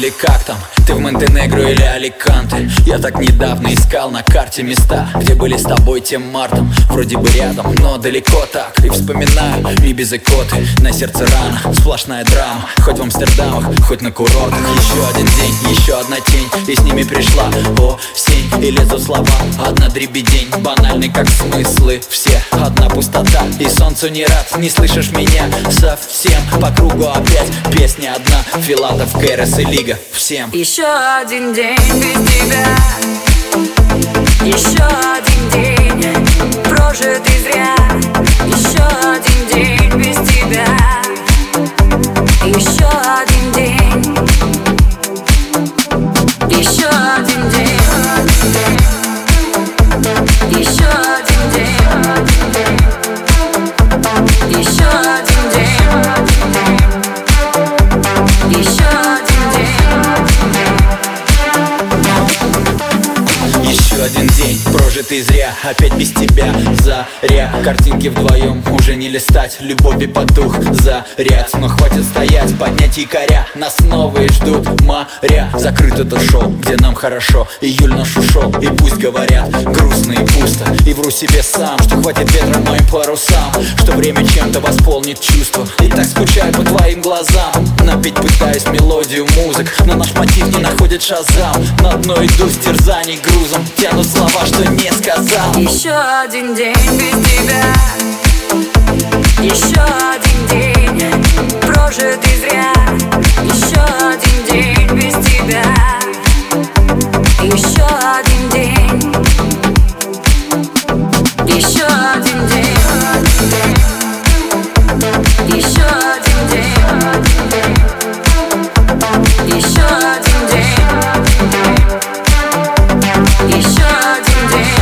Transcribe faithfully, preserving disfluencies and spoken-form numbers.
или как там? Ты в Монтенегро или Аликанте? Я так недавно искал на карте места, где были с тобой тем мартом. Вроде бы рядом, но далеко так. И вспоминаю, и без икоты. На сердце рана, сплошная драма. Хоть в Амстердамах, хоть на курортах. Еще один день, еще одна тень, и с ними пришла осень. И лезут слова, одна дребедень. Банальный как смыслы все, одна пустота. И солнцу не рад, не слышишь меня совсем. По кругу опять песня одна. Филатов, Кэрос и Лига, всем. Еще один день без тебя, еще один день прожитый зря. Еще один день без тебя, еще один день, еще один день, еще один день, еще один день, еще один день. Еще один день, прожитый зря, опять без тебя, заря. Картинки вдвоем уже не листать, любовь потух заряд. Но хватит стоять, поднять якоря, нас новые ждут моря. Закрыт это шоу, где нам хорошо, июль наш ушел. И пусть говорят, грустно и пусто, и вру себе сам, что хватит ветра моим парусам, что время чем-то восполнит чувства. И так скучаю по твоим глазам, напеть пытаюсь мелодию музык, но наш мотив не находит шазам. На дно иду с терзаний грузом, тянут слова, что не сказал. Еще один день без тебя, еще один день прожитый зря. Еще один день без тебя, еще один день, еще один день, еще один день, еще один день, еще один день.